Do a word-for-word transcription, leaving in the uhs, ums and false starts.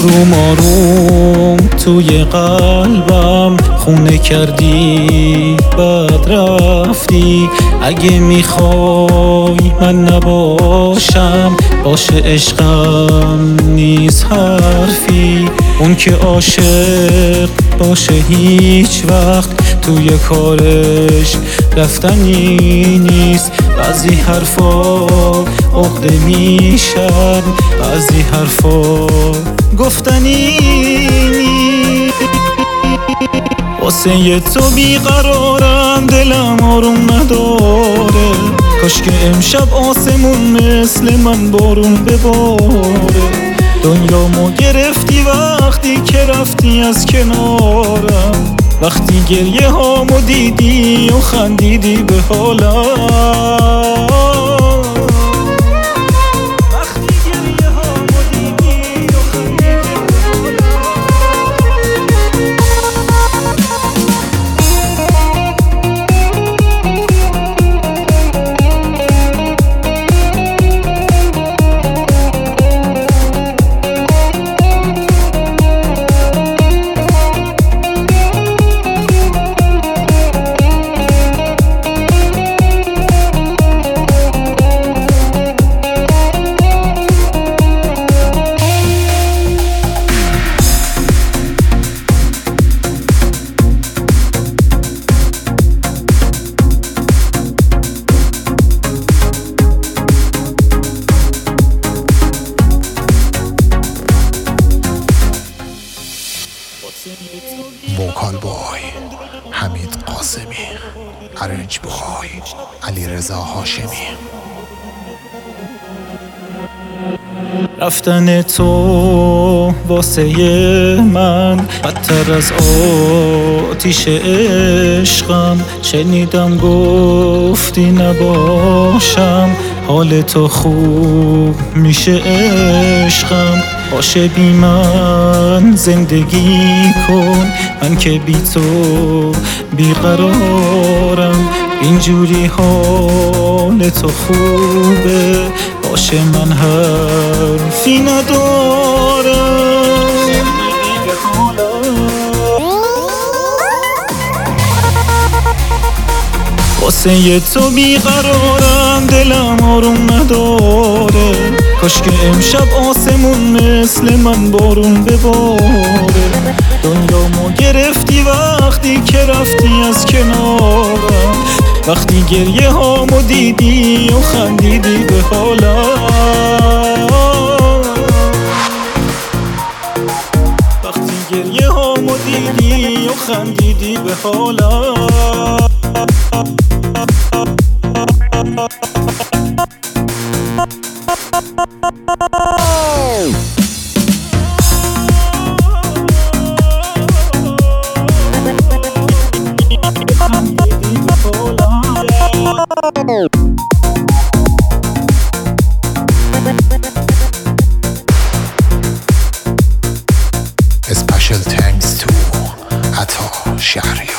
آروم آروم توی قلبم خونه کردی بعد رفتی. اگه میخوای من نباشم باشه، عشقم نیست حرفی. اون که عاشق باشه هیچ وقت توی کارش رفتنی نیست. بعضی حرفا عقده میشن، بعضی حرفا گفتنی نیست. واسه تو بیقرارم، دلم آروم نداره. کاش که امشب آسمون مثل من بارون بباره. دنیامو گرفتی وقتی که رفتی از کنارم، وقتی گریه هامو دیدی و خندیدی به حالم. وکال بای حمید قاسمی، ارنج بای علیرضا هاشمی. رفتن تو واسه من بدتر از آتیش عشقم. شنیدم گفتی نباشم حال تو خوب میشه عشقم. باشه بی من زندگی کن، من که بی تو بیقرارم. اینجوری حال تو خوبه، باشه من حرفی ندارم. واسه تو بیقرارم، دلم آروم نداره. کاش که امشب آسمون مثل من بارون بباره. دنیامو گرفتی وقتی که رفتی از کنارم، وقتی گریه هامو دیدی و خندیدی به حالم. وقتی گریه هامو دیدی و خندیدی به حالم. Special thanks to Atta Shahriar.